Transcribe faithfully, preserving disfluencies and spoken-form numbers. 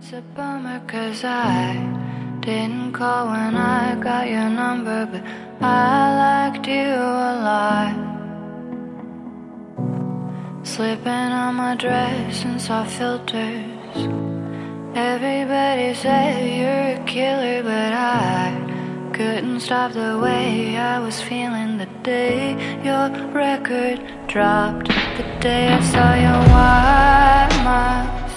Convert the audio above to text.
It's a bummer cause I didn't call when I got your number, but I liked you a lot. Slipping on my dress and saw filters. Everybody said you're a killer, but I couldn't stop the way I was feeling the day your record dropped. The day I saw your white mile